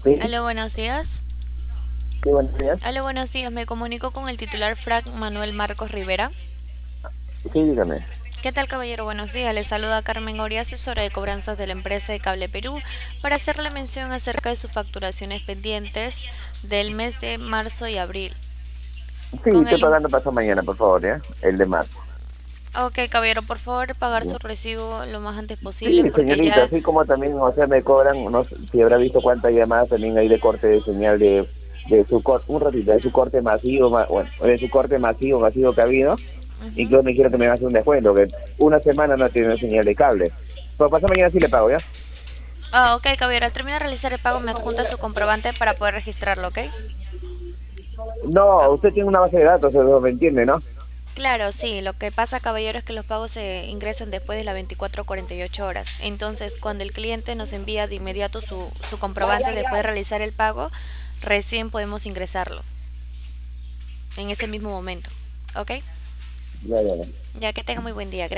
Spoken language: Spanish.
Sí, Aló, buenos días. sí, buenos días. Aló, buenos días. Me comunico con el titular Frank Manuel Marcos Rivera. Sí, dígame. ¿Qué tal, caballero? Buenos días. Le saluda Carmen Oria, asesora de cobranzas de la empresa de Cable Perú, para hacerle mención acerca de sus facturaciones pendientes del mes de marzo y abril. Sí, Con estoy el... pagando paso mañana, por favor, ¿ya? El de marzo. Ok, caballero, por favor, pagar ¿Ya? su recibo lo más antes posible Sí, porque señorita, ya... así como también, o sea, me cobran, no sé si habrá visto cuántas llamadas también hay de corte de señal de su corte, un ratito, de su corte masivo, bueno, de su corte masivo que ha habido. Ujú. Incluso me dijeron que me van a hacer un descuento, que una semana no tiene señal de cable. Pero paso mañana sí le pago, ¿ya? Ok, caballero, al terminar de realizar el pago me adjunta su comprobante para poder registrarlo, ¿ok? No, usted tiene una base de datos, eso me entiende, ¿no? Claro, sí, lo que pasa, caballero, es que los pagos se ingresan después de las 24 o 48 horas. Entonces, cuando el cliente nos envía de inmediato su comprobante después de realizar el pago, recién podemos ingresarlo en ese mismo momento. ¿Ok? Ya, ya, ya. Ya que tenga muy buen día.